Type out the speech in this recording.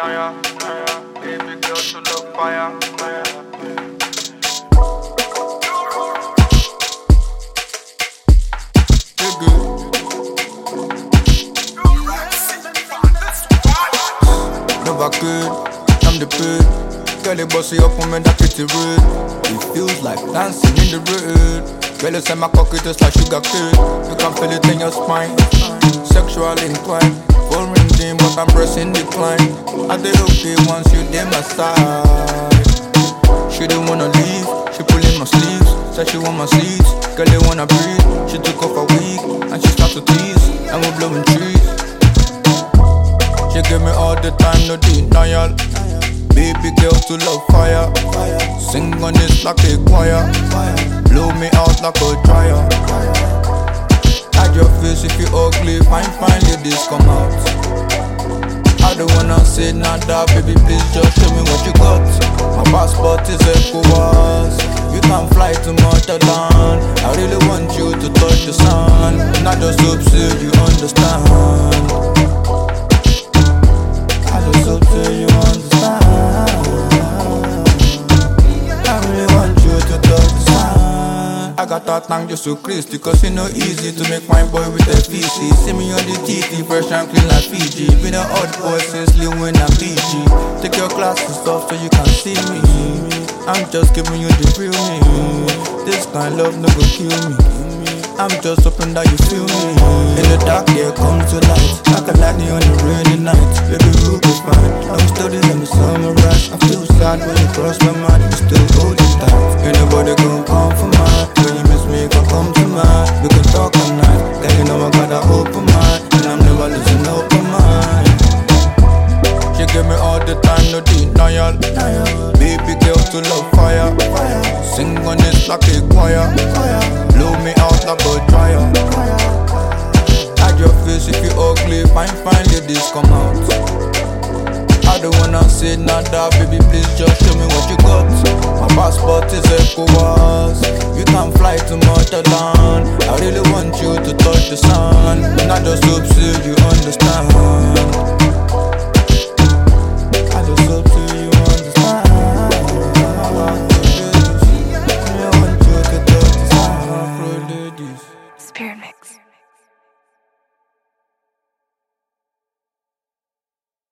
Naya, baby girl, you look fire. You good? Never could, I'm the bird. Girl, you bossy up on me, that pretty rude. It feels like dancing in the road. Girl, you say my cocky just like sugar cane. You can feel it in your spine. Sexual incline, foreign dream, but I'm pressing decline. I did okay once you did my side. She didn't wanna leave, she pulling my sleeves. Said she want my seats, girl they wanna breathe. She took off a wig, and she start to tease. And we're blowing trees. She give me all the time, no denial. Baby girl to love fire. Sing on this like a choir. Blow me out like a dryer. Hide your face if you ugly, fine ladies come out. I don't wanna say nada, baby please just show me what you got. My passport is ECOWAS. You can fly to motherland. I really want you to touch the sun. Not just hope so you understand. I just hope so you understand. I really want you to touch the sun. I got that thank Jesus Christ, cause it's not easy to make my boy with a feces. See me on the TT, fresh and clean like Fiji. Been a hot boy since Lil Wayne and PG. Take your glasses off so you can see me. I'm just giving you the real me. This kind of love no go kill me. I'm just hoping that you feel me. In the dark there comes the light. Like a lightning on a rainy night. Baby we'll be fine. I'm studying in the summer rush. I feel sad when you cross my mind. You still hold it tight. Ain't nobody gon' come for mine. When you miss me, come to mine. We can talk all night. Girl, you know I got an open mind. And I'm never losing open mind. She give me all the time, no denial. Baby girl to love fire. Sing on this like a choir. Blow me out like a dryer. Hide your face if you ugly, fine ladies come out. I don't wanna say nada, baby please just show me what you got. My passport is ECOWAS. You can fly to motherland. I really want you to touch the sun. And I just hope so you